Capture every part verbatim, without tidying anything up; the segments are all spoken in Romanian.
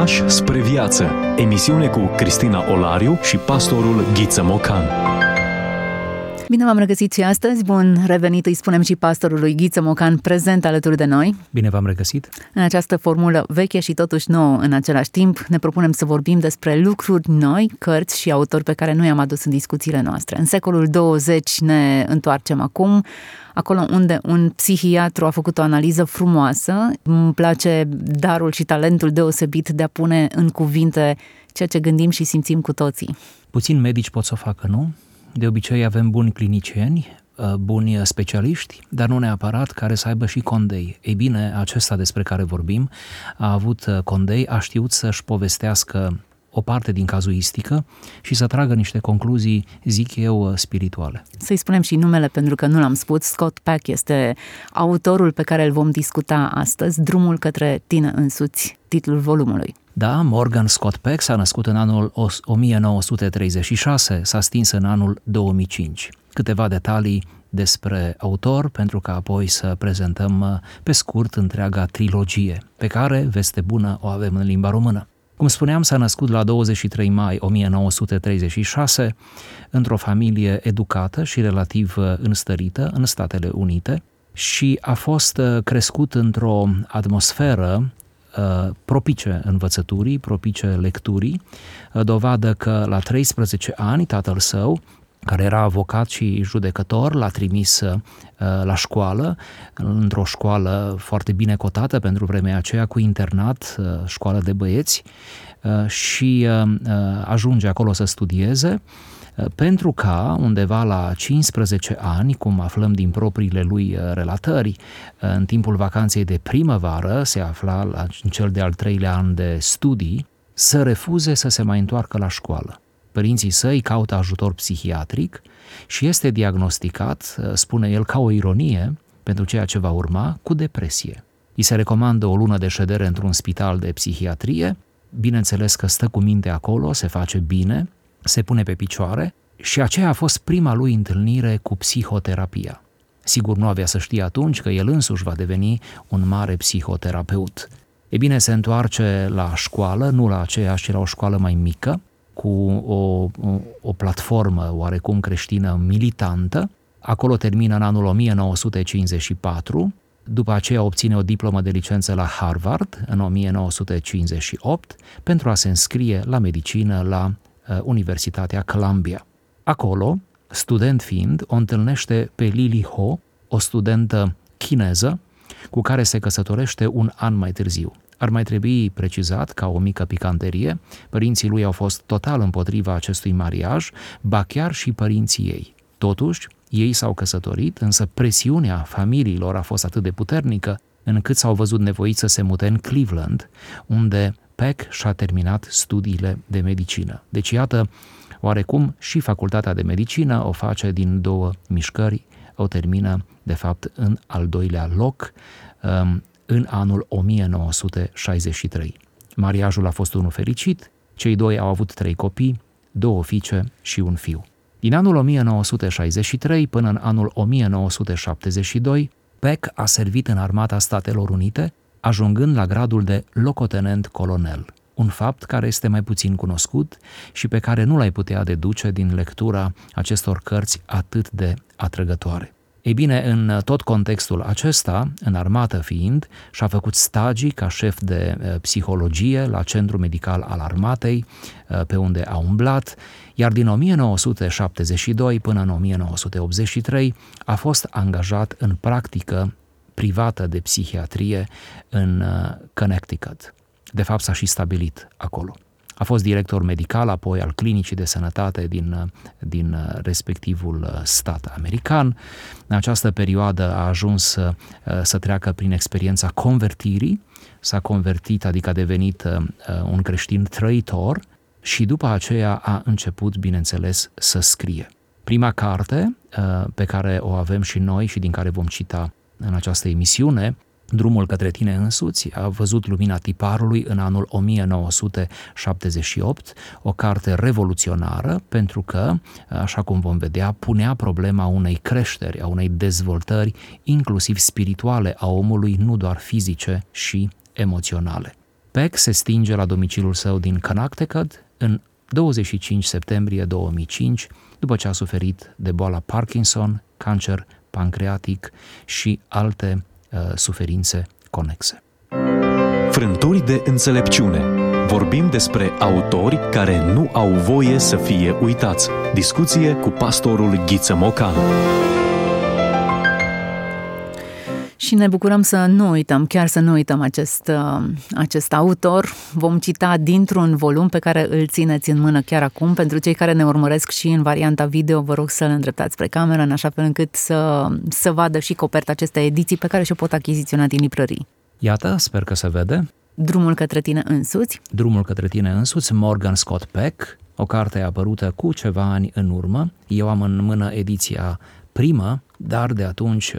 Pași spre viață. Emisiune cu Cristina Olariu și pastorul Ghiță Mocan. Bine v-am regăsit și astăzi. Bun revenit, îi spunem și pastorului Ghiță Mocan, prezent alături de noi. Bine v-am regăsit. În această formulă veche și totuși nouă în același timp, ne propunem să vorbim despre lucruri noi, cărți și autori pe care nu i-am adus în discuțiile noastre. În secolul douăzeci ne întoarcem acum, acolo unde un psihiatru a făcut o analiză frumoasă. Îmi place darul și talentul deosebit de a pune în cuvinte ceea ce gândim și simțim cu toții. Puțini medici pot să o facă, nu? De obicei avem buni clinicieni, buni specialiști, dar nu neapărat care să aibă și condei. Ei bine, acesta despre care vorbim a avut condei, a știut să-și povestească o parte din cazuistică și să tragă niște concluzii, zic eu, spirituale. Să-i spunem și numele, pentru că nu l-am spus. Scott Peck este autorul pe care îl vom discuta astăzi, Drumul către tine însuți, titlul volumului. Da, Morgan Scott Peck s-a născut în anul o mie nouă sute treizeci și șase, s-a stins în anul două mii cinci. Câteva detalii despre autor, pentru că apoi să prezentăm pe scurt întreaga trilogie, pe care, veste bună, o avem în limba română. Cum spuneam, s-a născut la douăzeci și trei mai o mie nouă sute treizeci și șase într-o familie educată și relativ înstărită în Statele Unite și a fost crescut într-o atmosferă propice învățăturii, propice lecturii, dovadă că la treisprezece ani tatăl său, care era avocat și judecător, l-a trimis la școală, într-o școală foarte bine cotată pentru vremea aceea, cu internat, școală de băieți, și ajunge acolo să studieze, pentru ca undeva la cincisprezece ani, cum aflăm din propriile lui relatări, în timpul vacanței de primăvară, se afla la, în cel de-al treilea an de studii, să refuze să se mai întoarcă la școală. Părinții săi caută ajutor psihiatric și este diagnosticat, spune el ca o ironie, pentru ceea ce va urma, cu depresie. Îi se recomandă o lună de ședere într-un spital de psihiatrie, bineînțeles că stă cu minte acolo, se face bine, se pune pe picioare și aceea a fost prima lui întâlnire cu psihoterapia. Sigur, nu avea să știe atunci că el însuși va deveni un mare psihoterapeut. E bine, se întoarce la școală, nu la aceeași, ci la o școală mai mică, cu o, o, o platformă oarecum creștină militantă. Acolo termină în anul o mie nouă sute cincizeci și patru, după aceea obține o diplomă de licență la Harvard în o mie nouă sute cincizeci și opt pentru a se înscrie la medicină la Universitatea Columbia. Acolo, student fiind, o întâlnește pe Lily Ho, o studentă chineză, cu care se căsătorește un an mai târziu. Ar mai trebui precizat, ca o mică picanterie, părinții lui au fost total împotriva acestui mariaj, ba chiar și părinții ei. Totuși, ei s-au căsătorit, însă presiunea familiilor a fost atât de puternică, încât s-au văzut nevoiți să se mute în Cleveland, unde Peck și-a terminat studiile de medicină. Deci, iată, oarecum și facultatea de medicină o face din două mișcări, o termină, de fapt, în al doilea loc, în anul o mie nouă sute șaizeci și trei. Mariajul a fost unul fericit, cei doi au avut trei copii, două fiice și un fiu. Din anul o mie nouă sute șaizeci și trei până în anul o mie nouă sute șaptezeci și doi, Peck a servit în Armata Statelor Unite, ajungând la gradul de locotenent colonel, un fapt care este mai puțin cunoscut și pe care nu l-ai putea deduce din lectura acestor cărți atât de atrăgătoare. Ei bine, în tot contextul acesta, în armată fiind, și-a făcut stagii ca șef de psihologie la Centrul Medical al Armatei, pe unde a umblat, iar din o mie nouă sute șaptezeci și doi până în o mie nouă sute optzeci și trei a fost angajat în practică privată de psihiatrie în Connecticut. De fapt, s-a și stabilit acolo. A fost director medical, apoi al clinicii de sănătate din, din respectivul stat american. În această perioadă a ajuns să, să treacă prin experiența convertirii, s-a convertit, adică a devenit un creștin trăitor și după aceea a început, bineînțeles, să scrie. Prima carte pe care o avem și noi și din care vom cita în această emisiune, Drumul către tine însuți, a văzut lumina tiparului în anul o mie nouă sute șaptezeci și opt, o carte revoluționară pentru că, așa cum vom vedea, punea problema unei creșteri, a unei dezvoltări inclusiv spirituale a omului, nu doar fizice și emoționale. Peck se stinge la domiciliul său din Connecticut în douăzeci și cinci septembrie două mii cinci, după ce a suferit de boala Parkinson, cancer pancreatic și alte uh, suferințe conexe. Frânturi de înțelepciune. Vorbim despre autori care nu au voie să fie uitați. Discuție cu pastorul Ghiță Mocanu. Și ne bucurăm să nu uităm, chiar să nu uităm acest, acest autor. Vom cita dintr-un volum pe care îl țineți în mână chiar acum. Pentru cei care ne urmăresc și în varianta video, vă rog să-l îndreptați spre cameră, în așa fel încât să, să vadă și coperta acestei ediții pe care și-o pot achiziționa din librării. Iată, sper că se vede. Drumul către tine însuți. Drumul către tine însuți, Morgan Scott Peck, o carte apărută cu ceva ani în urmă. Eu am în mână ediția primă, dar de atunci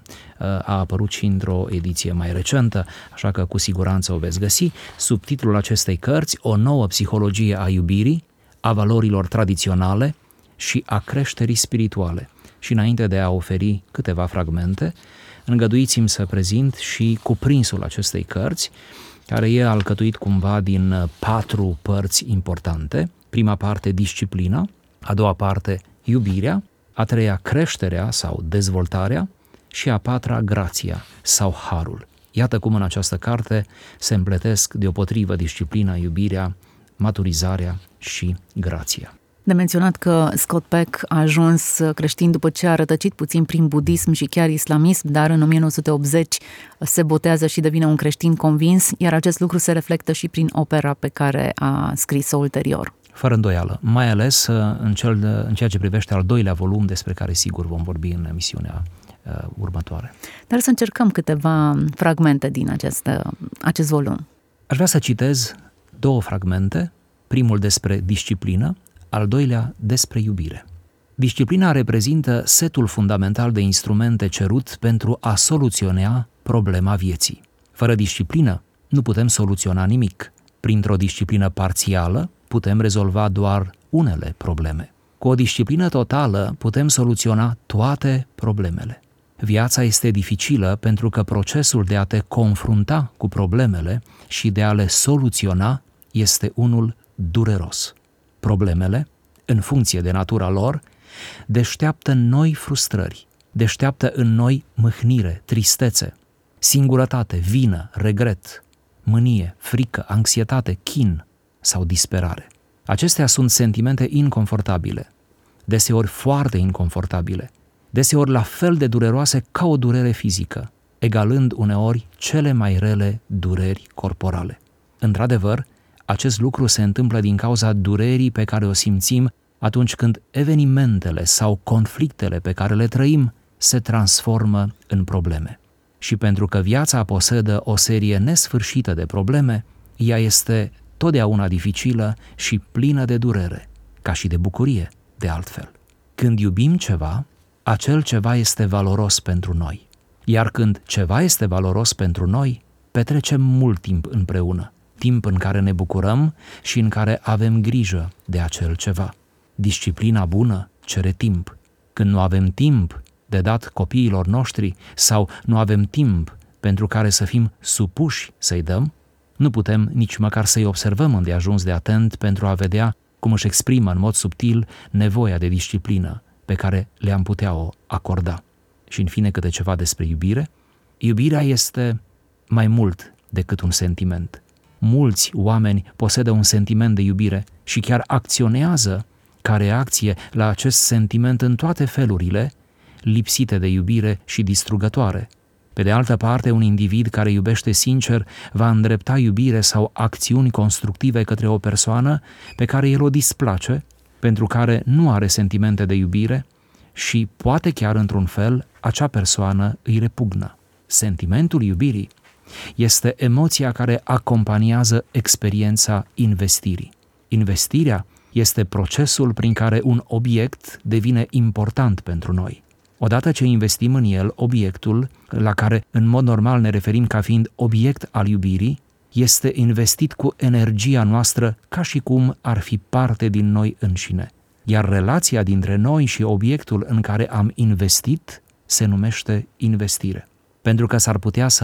a apărut și într-o ediție mai recentă, așa că cu siguranță o veți găsi. Subtitlul acestei cărți, O nouă psihologie a iubirii, a valorilor tradiționale și a creșterii spirituale. Și înainte de a oferi câteva fragmente, îngăduiți-mi să prezint și cuprinsul acestei cărți, care e alcătuit cumva din patru părți importante. Prima parte, disciplina, a doua parte, iubirea, a treia, creșterea sau dezvoltarea și a patra, grația sau harul. Iată cum în această carte se împletesc deopotrivă disciplina, iubirea, maturizarea și grația. De menționat că Scott Peck a ajuns creștin după ce a rătăcit puțin prin budism și chiar islamism, dar în o mie nouă sute optzeci se botează și devine un creștin convins, iar acest lucru se reflectă și prin opera pe care a scris-o ulterior. Fără îndoială, mai ales în, cel, în ceea ce privește al doilea volum, despre care sigur vom vorbi în emisiunea uh, următoare. Dar să încercăm câteva fragmente din acest, acest volum. Aș vrea să citez două fragmente, primul despre disciplină, al doilea despre iubire. Disciplina reprezintă setul fundamental de instrumente cerut pentru a soluționa problema vieții. Fără disciplină nu putem soluționa nimic. Printr-o disciplină parțială putem rezolva doar unele probleme. Cu o disciplină totală putem soluționa toate problemele. Viața este dificilă pentru că procesul de a te confrunta cu problemele și de a le soluționa este unul dureros. Problemele, în funcție de natura lor, deșteaptă în noi frustrări, deșteaptă în noi mâhnire, tristețe, singurătate, vină, regret, mânie, frică, anxietate, chin sau disperare. Acestea sunt sentimente inconfortabile, deseori foarte inconfortabile, deseori la fel de dureroase ca o durere fizică, egalând uneori cele mai rele dureri corporale. Într-adevăr, acest lucru se întâmplă din cauza durerii pe care o simțim atunci când evenimentele sau conflictele pe care le trăim se transformă în probleme. Și pentru că viața posedă o serie nesfârșită de probleme, ea este totdeauna dificilă și plină de durere, ca și de bucurie, de altfel. Când iubim ceva, acel ceva este valoros pentru noi. Iar când ceva este valoros pentru noi, petrecem mult timp împreună, timp în care ne bucurăm și în care avem grijă de acel ceva. Disciplina bună cere timp. Când nu avem timp de dat copiilor noștri sau nu avem timp pentru care să fim supuși să-i dăm, nu putem nici măcar să-i observăm îndeajuns de atent pentru a vedea cum își exprimă în mod subtil nevoia de disciplină pe care le-am putea o acorda. Și în fine câte ceva despre iubire. Iubirea este mai mult decât un sentiment. Mulți oameni posedă un sentiment de iubire și chiar acționează ca reacție la acest sentiment în toate felurile, lipsite de iubire și distrugătoare. Pe de altă parte, un individ care iubește sincer va îndrepta iubire sau acțiuni constructive către o persoană pe care el o displace, pentru care nu are sentimente de iubire și poate chiar într-un fel acea persoană îi repugnă. Sentimentul iubirii este emoția care acompaniază experiența investirii. Investirea este procesul prin care un obiect devine important pentru noi. Odată ce investim în el, obiectul, la care în mod normal ne referim ca fiind obiect al iubirii, este investit cu energia noastră ca și cum ar fi parte din noi înșine. Iar relația dintre noi și obiectul în care am investit se numește investire. Pentru că s-ar putea să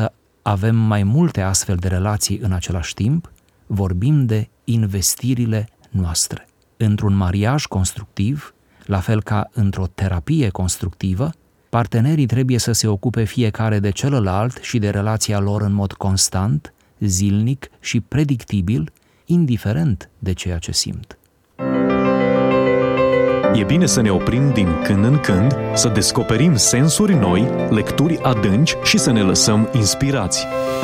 avem mai multe astfel de relații în același timp, vorbim de investirile noastre. Într-un mariaj constructiv, la fel ca într-o terapie constructivă, partenerii trebuie să se ocupe fiecare de celălalt și de relația lor în mod constant, zilnic și predictibil, indiferent de ceea ce simt. E bine să ne oprim din când în când, să descoperim sensuri noi, lecturi adânci și să ne lăsăm inspirați.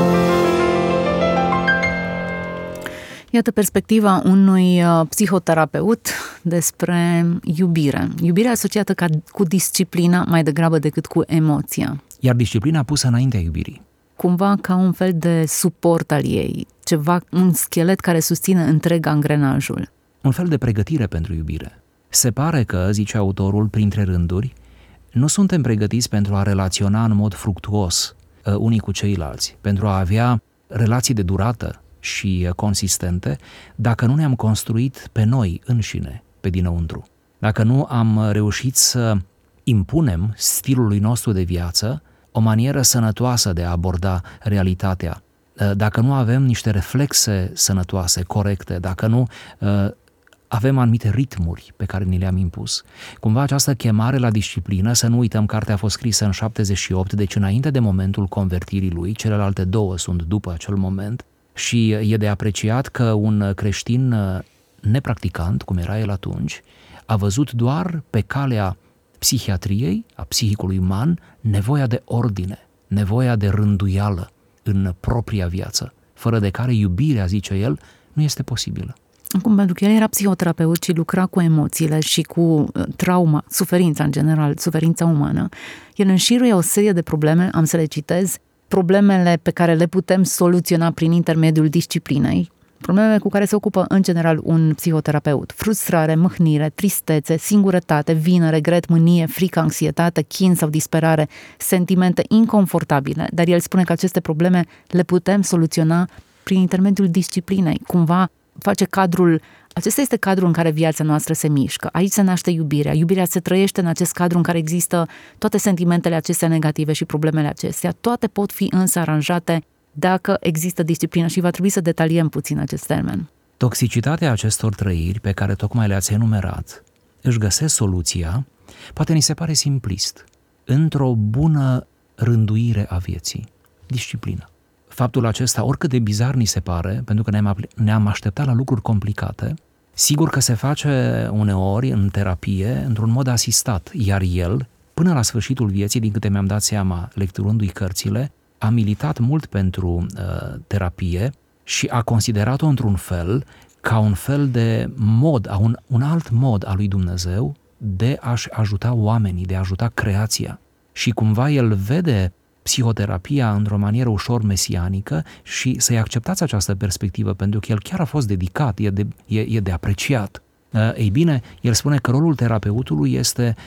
Iată perspectiva unui psihoterapeut despre iubire. Iubirea asociată ca, cu disciplina mai degrabă decât cu emoția. Iar disciplina pusă înaintea iubirii. Cumva ca un fel de suport al ei, ceva, un schelet care susține întreg angrenajul. Un fel de pregătire pentru iubire. Se pare că, zice autorul, printre rânduri, nu suntem pregătiți pentru a relaționa în mod fructuos uh, unii cu ceilalți, pentru a avea relații de durată și uh, consistente, dacă nu ne-am construit pe noi înșine, pe dinăuntru. Dacă nu am reușit să impunem stilului nostru de viață o manieră sănătoasă de a aborda realitatea, uh, dacă nu avem niște reflexe sănătoase, corecte, dacă nu uh, avem anumite ritmuri pe care ni le-am impus. Cumva această chemare la disciplină, să nu uităm, cartea a fost scrisă în șaptezeci și opt, deci înainte de momentul convertirii lui, celelalte două sunt după acel moment, și e de apreciat că un creștin nepracticant, cum era el atunci, a văzut doar pe calea psihiatriei, a psihicului uman, nevoia de ordine, nevoia de rânduială în propria viață, fără de care iubirea, zice el, nu este posibilă. Acum, pentru că el era psihoterapeut și lucra cu emoțiile și cu trauma, suferința în general, suferința umană, el înșiruie o serie de probleme, am să le citez, problemele pe care le putem soluționa prin intermediul disciplinei, problemele cu care se ocupă în general un psihoterapeut: frustrare, mâhnire, tristețe, singurătate, vină, regret, mânie, frică, anxietate, chin sau disperare, sentimente inconfortabile. Dar el spune că aceste probleme le putem soluționa prin intermediul disciplinei, cumva face cadrul, acesta este cadrul în care viața noastră se mișcă. Aici se naște iubirea. Iubirea se trăiește în acest cadru în care există toate sentimentele acestea negative și problemele acestea. Toate pot fi însă aranjate dacă există disciplină și va trebui să detaliem puțin acest termen. Toxicitatea acestor trăiri pe care tocmai le-ați enumerat își găsesc soluția, poate ni se pare simplist, într-o bună rânduire a vieții. Disciplină. Faptul acesta, oricât de bizar ni se pare, pentru că ne-am, ne-am așteptat la lucruri complicate, sigur că se face uneori în terapie într-un mod asistat, iar el, până la sfârșitul vieții, din câte mi-am dat seama lecturându-i cărțile, a militat mult pentru uh, terapie și a considerat-o într-un fel ca un fel de mod, a un, un alt mod al lui Dumnezeu de a-și ajuta oamenii, de a ajuta creația. Și cumva el vede psihoterapia într-o manieră ușor mesianică și să-i acceptați această perspectivă, pentru că el chiar a fost dedicat, e de, e, e de apreciat. Ei bine, el spune că rolul terapeutului este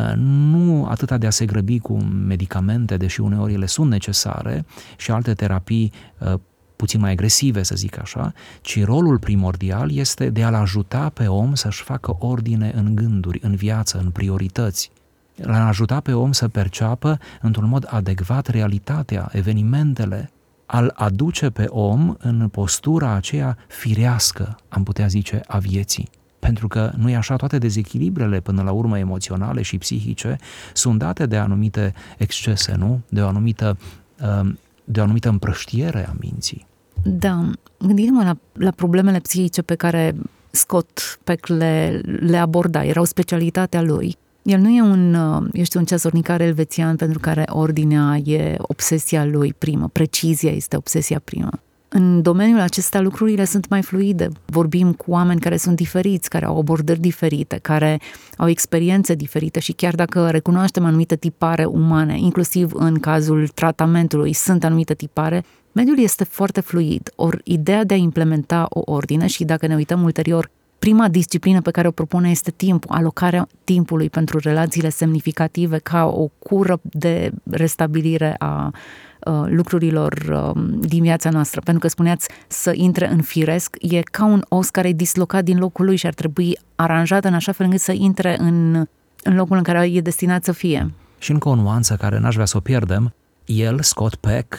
nu atâta de a se grăbi cu medicamente, deși uneori ele sunt necesare, și alte terapii puțin mai agresive, să zic așa, ci rolul primordial este de a-l ajuta pe om să-și facă ordine în gânduri, în viață, în priorități. L-a ajuta pe om să perceapă într-un mod adecvat realitatea, evenimentele, a-l aduce pe om în postura aceea firească, am putea zice, a vieții. Pentru că, nu e așa, toate dezechilibrele până la urmă emoționale și psihice sunt date de anumite excese, nu? De o anumită, de o anumită împrăștiere a minții. Da, gândiți-mă la, la problemele psihice pe care Scott Peck le, le aborda, erau specialitatea lui. El nu e un, este un ceasornicar elvețian pentru care ordinea e obsesia lui primă, precizia este obsesia primă. În domeniul acesta lucrurile sunt mai fluide. Vorbim cu oameni care sunt diferiți, care au abordări diferite, care au experiențe diferite și chiar dacă recunoaștem anumite tipare umane, inclusiv în cazul tratamentului sunt anumite tipare, mediul este foarte fluid. Ori ideea de a implementa o ordine, și dacă ne uităm ulterior, prima disciplină pe care o propune este timpul, alocarea timpului pentru relațiile semnificative ca o cură de restabilire a uh, lucrurilor uh, din viața noastră. Pentru că spuneați să intre în firesc, e ca un os care e dislocat din locul lui și ar trebui aranjat în așa fel încât să intre în, în locul în care e destinat să fie. Și încă o nuanță care n-aș vrea să o pierdem, el, Scott Peck,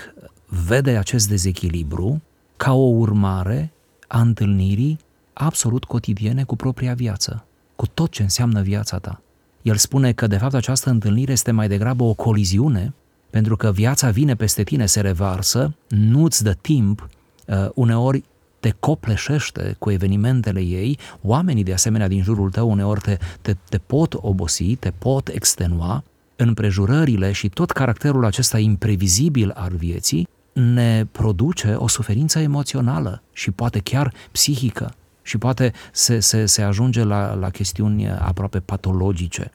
vede acest dezechilibru ca o urmare a întâlnirii absolut cotidiene cu propria viață, cu tot ce înseamnă viața ta. El spune că de fapt această întâlnire este mai degrabă o coliziune, pentru că viața vine peste tine, se revarsă, nu-ți dă timp, uneori te copleșește cu evenimentele ei, oamenii de asemenea din jurul tău uneori te, te, te pot obosi, te pot extenua, împrejurările și tot caracterul acesta imprevizibil al vieții ne produce o suferință emoțională și poate chiar psihică și poate se, se, se ajunge la, la chestiuni aproape patologice.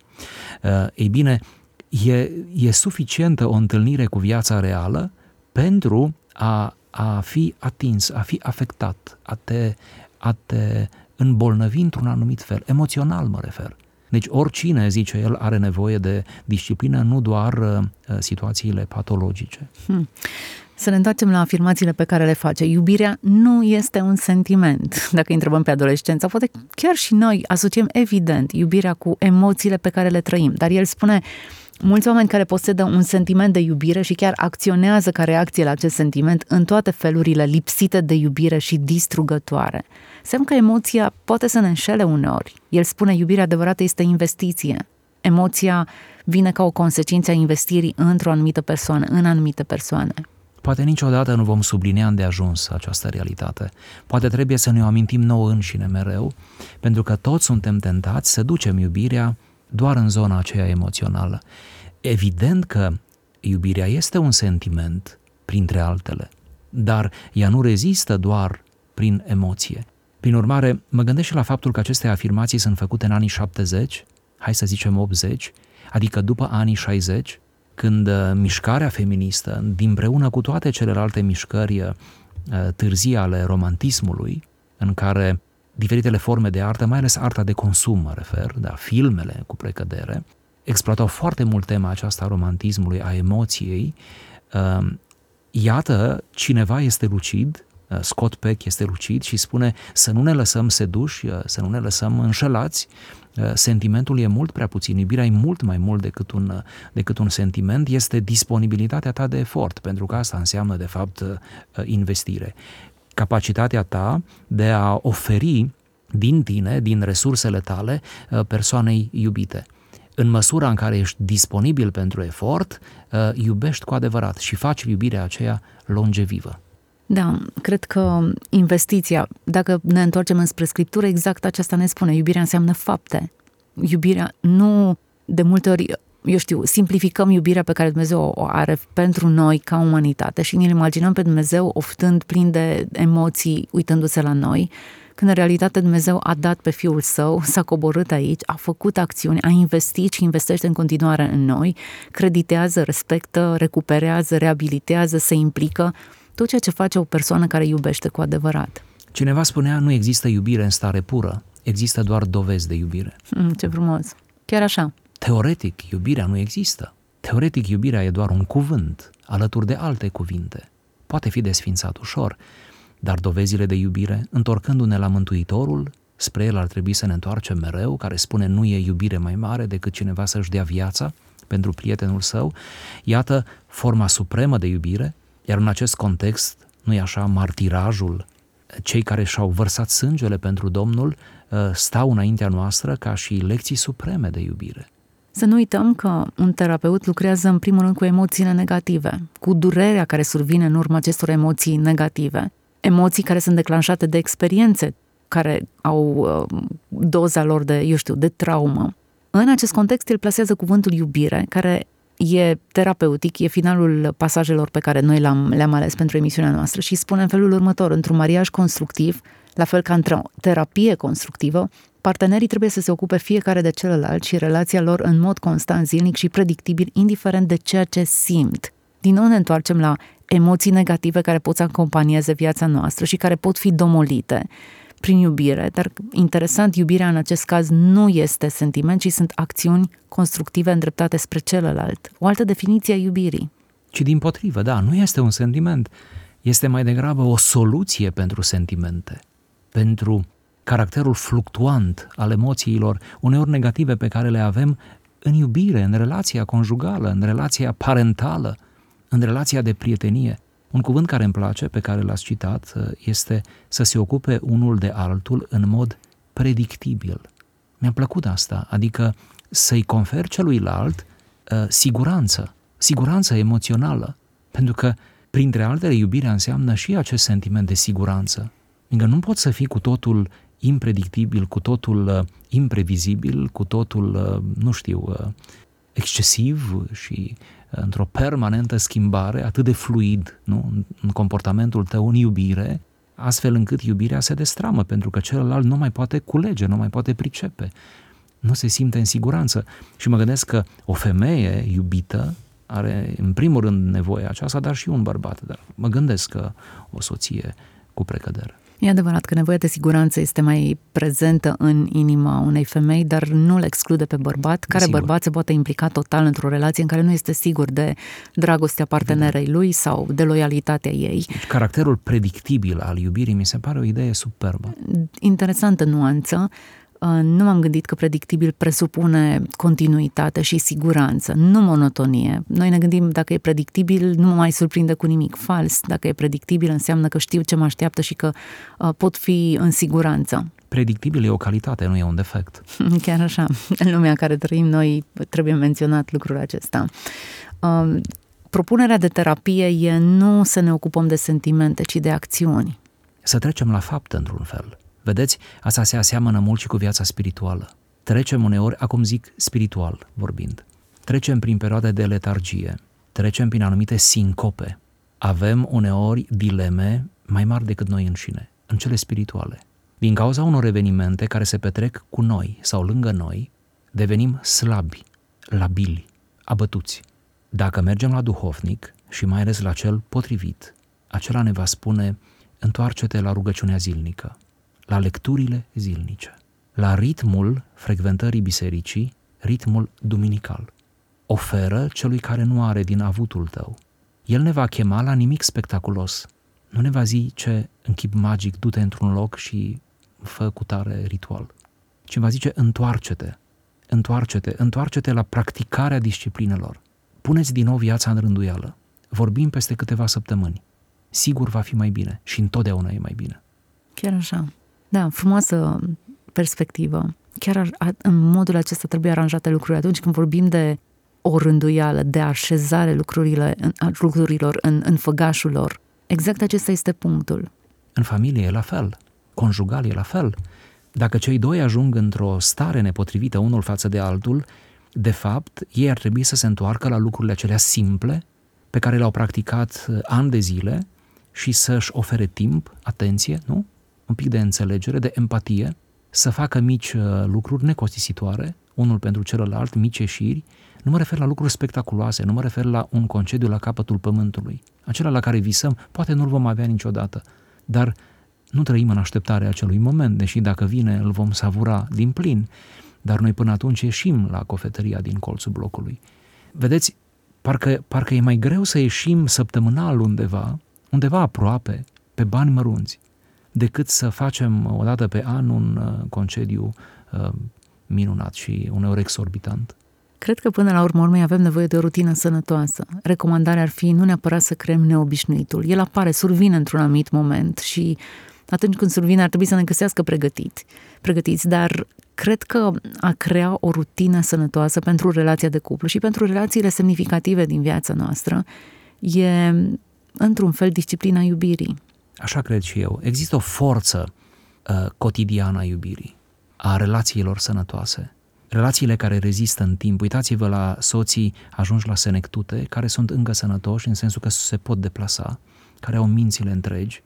Ei bine, e, e suficientă o întâlnire cu viața reală pentru a, a fi atins, a fi afectat, a te, a te îmbolnăvi într-un anumit fel, emoțional mă refer. Deci oricine, zice el, are nevoie de disciplină, nu doar uh, situațiile patologice. Hmm. Să ne întoarcem la afirmațiile pe care le face. Iubirea nu este un sentiment. Dacă îi întrebăm pe adolescența, poate chiar și noi asociem evident iubirea cu emoțiile pe care le trăim. Dar el spune, mulți oameni care posedă un sentiment de iubire și chiar acționează ca reacție la acest sentiment în toate felurile lipsite de iubire și distrugătoare. Semn că emoția poate să ne înșele uneori. El spune, iubirea adevărată este investiție. Emoția vine ca o consecință a investirii într-o anumită persoană, în anumite persoane. Poate niciodată nu vom sublinea îndeajuns această realitate. Poate trebuie să ne o amintim nouă înșine mereu, pentru că toți suntem tentați să ducem iubirea doar în zona aceea emoțională. Evident că iubirea este un sentiment, printre altele, dar ea nu rezistă doar prin emoție. Prin urmare, mă gândesc și la faptul că aceste afirmații sunt făcute în anii șaptezeci, hai să zicem optzeci, adică după anii șaizeci, când mișcarea feministă, dinpreună cu toate celelalte mișcări târzii ale romantismului, în care diferitele forme de artă, mai ales arta de consum mă refer, da, filmele cu precădere, exploatau foarte mult tema aceasta a romantismului, a emoției. Iată, cineva este lucid, Scott Peck este lucid și spune să nu ne lăsăm seduși, să nu ne lăsăm înșelați. Sentimentul e mult prea puțin, iubirea e mult mai mult decât un, decât un sentiment, este disponibilitatea ta de efort, pentru că asta înseamnă de fapt investire. Capacitatea ta de a oferi din tine, din resursele tale, persoanei iubite. În măsura în care ești disponibil pentru efort, iubești cu adevărat și faci iubirea aceea longevivă. Da, cred că investiția, dacă ne întoarcem înspre Scriptură, exact aceasta ne spune, iubirea înseamnă fapte. Iubirea nu, de multe ori, eu știu, simplificăm iubirea pe care Dumnezeu o are pentru noi ca umanitate și ne imaginăm pe Dumnezeu oftând plin de emoții, uitându-se la noi, când în realitate Dumnezeu a dat pe Fiul Său, s-a coborât aici, a făcut acțiuni, a investit și investește în continuare în noi, creditează, respectă, recuperează, reabilitează, se implică, tot ceea ce face o persoană care iubește cu adevărat. Cineva spunea, nu există iubire în stare pură, există doar dovezi de iubire. Mm, ce frumos! Chiar așa. Teoretic, iubirea nu există. Teoretic, iubirea e doar un cuvânt, alături de alte cuvinte. Poate fi desfințat ușor, dar dovezile de iubire, întorcându-ne la Mântuitorul, spre El ar trebui să ne întoarcem mereu, care spune nu e iubire mai mare decât cineva să-și dea viața pentru prietenul său. Iată forma supremă de iubire, iar în acest context, nu-i așa, martirajul, cei care și-au vărsat sângele pentru Domnul stau înaintea noastră ca și lecții supreme de iubire. Să nu uităm că un terapeut lucrează în primul rând cu emoțiile negative, cu durerea care survine în urma acestor emoții negative, emoții care sunt declanșate de experiențe care au uh, doza lor de, eu știu, de traumă. În acest context, el plasează cuvântul iubire, care e terapeutic, e finalul pasajelor pe care noi le-am, le-am ales pentru emisiunea noastră și spune în felul următor, într-un mariaj constructiv, la fel ca într-o terapie constructivă, partenerii trebuie să se ocupe fiecare de celălalt și relația lor în mod constant, zilnic și predictibil, indiferent de ceea ce simt. Din nou ne întoarcem la emoții negative care pot să acompanieze viața noastră și care pot fi domolite prin iubire, dar interesant, iubirea în acest caz nu este sentiment, ci sunt acțiuni constructive îndreptate spre celălalt. O altă definiție a iubirii. Ci dimpotrivă, da, nu este un sentiment, este mai degrabă o soluție pentru sentimente, pentru caracterul fluctuant al emoțiilor, uneori negative pe care le avem în iubire, în relația conjugală, în relația parentală, în relația de prietenie. Un cuvânt care îmi place, pe care l-ați citat, este să se ocupe unul de altul în mod predictibil. Mi-a plăcut asta, adică să-i conferi celuilalt uh, siguranță, siguranță emoțională, pentru că, printre altele, iubirea înseamnă și acest sentiment de siguranță. Adică nu poți să fii cu totul impredictibil, cu totul uh, imprevizibil, cu totul, uh, nu știu, uh, excesiv și uh, într-o permanentă schimbare, atât de fluid, nu? În, în comportamentul tău, în iubire, astfel încât iubirea se destramă, pentru că celălalt nu mai poate culege, nu mai poate pricepe, nu se simte în siguranță. Și mă gândesc că o femeie iubită are în primul rând nevoia aceasta, dar și un bărbat. Dar mă gândesc că o soție cu precădere. E adevărat că nevoia de siguranță este mai prezentă în inima unei femei, dar nu le exclude pe bărbat, care Sigur. bărbat se poate implica total într-o relație în care nu este sigur de dragostea partenerei lui sau de loialitatea ei. Deci, caracterul predictibil al iubirii mi se pare o idee superbă. Interesantă nuanță. Nu m-am gândit că predictibil presupune continuitate și siguranță, nu monotonie. Noi ne gândim, dacă e predictibil, nu mă mai surprinde cu nimic fals. Dacă e predictibil, înseamnă că știu ce mă așteaptă și că uh, pot fi în siguranță. Predictibil e o calitate, nu e un defect. Chiar așa. În lumea în care trăim noi trebuie menționat lucrul acesta. Uh, propunerea de terapie e nu să ne ocupăm de sentimente, ci de acțiuni. Să trecem la fapte, într-un fel. Vedeți, asta se aseamănă mult și cu viața spirituală. Trecem uneori, acum zic spiritual vorbind, trecem prin perioade de letargie, trecem prin anumite sincope, avem uneori dileme mai mari decât noi înșine, în cele spirituale. Din cauza unor evenimente care se petrec cu noi sau lângă noi, devenim slabi, labili, abătuți. Dacă mergem la duhovnic și mai ales la cel potrivit, acela ne va spune: întoarce-te la rugăciunea zilnică, la lecturile zilnice, la ritmul frecventării bisericii, ritmul duminical. Oferă celui care nu are din avutul tău. El ne va chema la nimic spectaculos. Nu ne va zice în chip magic: du-te într-un loc și fă cutare ritual. Ci va zice: întoarce-te, întoarce-te, întoarce-te la practicarea disciplinelor. Puneți din nou viața în rânduială. Vorbim peste câteva săptămâni. Sigur va fi mai bine și întotdeauna e mai bine. Chiar așa. Da, frumoasă perspectivă. Chiar în modul acesta trebuie aranjate lucrurile. Atunci când vorbim de o rânduială, de așezare lucrurile, lucrurilor în, în făgașul lor, exact acesta este punctul. În familie e la fel, conjugal e la fel. Dacă cei doi ajung într-o stare nepotrivită unul față de altul, de fapt, ei ar trebui să se întoarcă la lucrurile acelea simple pe care le-au practicat ani de zile și să-și ofere timp, atenție, nu? Un pic de înțelegere, de empatie, să facă mici lucruri necostisitoare, unul pentru celălalt, mici ieșiri. Nu mă refer la lucruri spectaculoase, nu mă refer la un concediu la capătul pământului. Acela la care visăm, poate nu-l vom avea niciodată, dar nu trăim în așteptarea acelui moment, deși dacă vine îl vom savura din plin, dar noi până atunci ieșim la cofetăria din colțul blocului. Vedeți, parcă, parcă e mai greu să ieșim săptămânal undeva, undeva aproape, pe bani mărunți, decât să facem o dată pe an un uh, concediu uh, minunat și uneori exorbitant. Cred că până la urmă urmei avem nevoie de o rutină sănătoasă. Recomandarea ar fi nu neapărat să creăm neobișnuitul. El apare, survine într-un anumit moment și atunci când survine ar trebui să ne găsească pregătiți, pregătiți, dar cred că a crea o rutină sănătoasă pentru relația de cuplu și pentru relațiile semnificative din viața noastră e, într-un fel, disciplina iubirii. Așa cred și eu. Există o forță uh, cotidiană a iubirii, a relațiilor sănătoase, relațiile care rezistă în timp. Uitați-vă la soții ajunși la senectute, care sunt încă sănătoși, în sensul că se pot deplasa, care au mințile întregi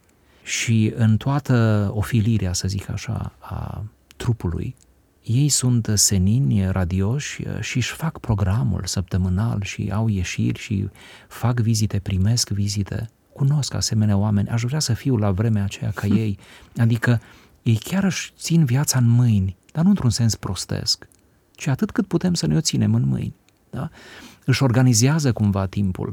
și în toată ofilirea, să zic așa, a trupului, ei sunt senini, radioși și își fac programul săptămânal și au ieșiri și fac vizite, primesc vizite. Cunosc asemenea oameni, aș vrea să fiu la vremea aceea ca ei, adică ei chiar își țin viața în mâini, dar nu într-un sens prostesc, ci atât cât putem să ne o ținem în mâini. Da? Își organizează cumva timpul,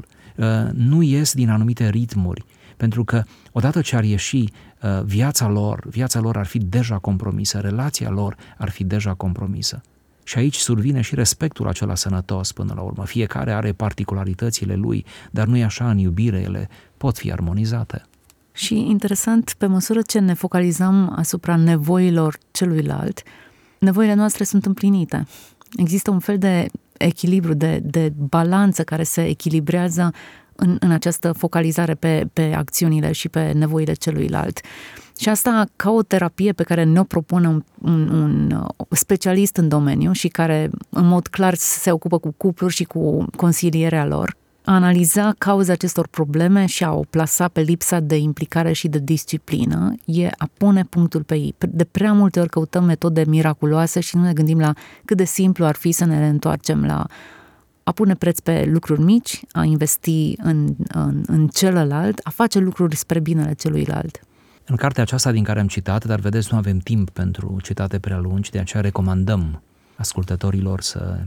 nu ies din anumite ritmuri, pentru că odată ce ar ieși viața lor, viața lor ar fi deja compromisă, relația lor ar fi deja compromisă. Și aici survine și respectul acela sănătos până la urmă. Fiecare are particularitățile lui, dar nu e așa, în iubire ele pot fi armonizate. Și interesant, pe măsură ce ne focalizăm asupra nevoilor celuilalt, nevoile noastre sunt împlinite. Există un fel de echilibru, de, de balanță care se echilibrează în, în această focalizare pe, pe acțiunile și pe nevoile celuilalt. Și asta ca o terapie pe care ne-o propune un, un, un specialist în domeniu și care în mod clar se ocupă cu cupluri și cu consilierea lor, a analiza cauza acestor probleme și a o plasa pe lipsa de implicare și de disciplină e a pune punctul pe ei. De prea multe ori căutăm metode miraculoase și nu ne gândim la cât de simplu ar fi să ne întoarcem la a pune preț pe lucruri mici, a investi în, în, în celălalt, a face lucruri spre binele celuilalt. În cartea aceasta din care am citat, dar vedeți, nu avem timp pentru citate prea lungi, de aceea recomandăm ascultătorilor să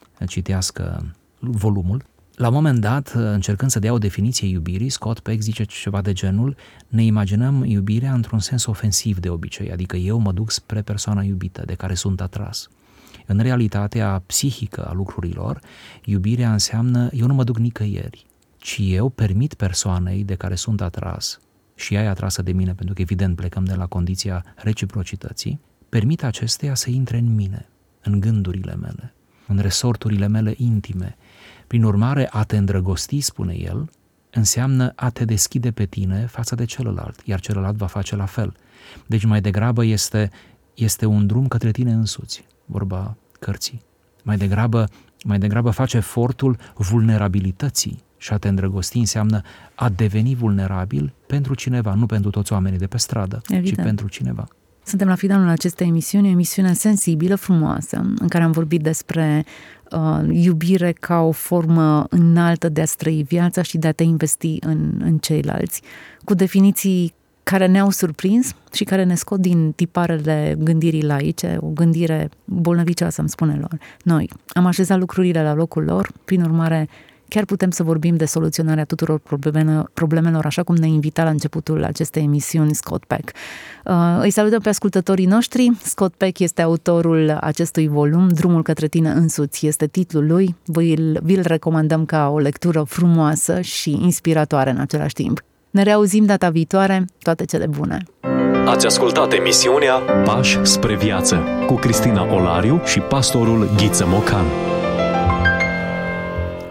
citească volumul. La un moment dat, încercând să dea o definiție iubirii, Scott Peck zice ceva de genul: ne imaginăm iubirea într-un sens ofensiv de obicei, adică eu mă duc spre persoana iubită, de care sunt atras. În realitatea psihică a lucrurilor, iubirea înseamnă eu nu mă duc nicăieri, ci eu permit persoanei de care sunt atras, și ea e atrasă de mine, pentru că evident plecăm de la condiția reciprocității, permit acesteia să intre în mine, în gândurile mele, în resorturile mele intime. Prin urmare, a te îndrăgosti, spune el, înseamnă a te deschide pe tine față de celălalt, iar celălalt va face la fel. Deci mai degrabă este, este un drum către tine însuți, vorba cărții. Mai degrabă, mai degrabă face efortul vulnerabilității și a te îndrăgosti înseamnă a deveni vulnerabil pentru cineva, nu pentru toți oamenii de pe stradă, Evident. ci pentru cineva. Suntem la finalul acestei emisiuni, o emisiune sensibilă, frumoasă, în care am vorbit despre uh, iubire ca o formă înaltă de a-ți trăi viața și de a te investi în, în ceilalți, cu definiții care ne-au surprins și care ne scot din tiparele gândirii laice, o gândire bolnăvicioasă, îmi spune lor. Noi am așezat lucrurile la locul lor, prin urmare chiar putem să vorbim de soluționarea tuturor problemelor, problemelor, așa cum ne invita la începutul acestei emisiuni Scott Peck. Uh, îi salutăm pe ascultătorii noștri. Scott Peck este autorul acestui volum, Drumul către tine însuți este titlul lui. Vi-l, vi-l recomandăm ca o lectură frumoasă și inspiratoare în același timp. Ne reauzim data viitoare, toate cele bune! Ați ascultat emisiunea Pași spre viață cu Cristina Olariu și pastorul Ghiță Mocan.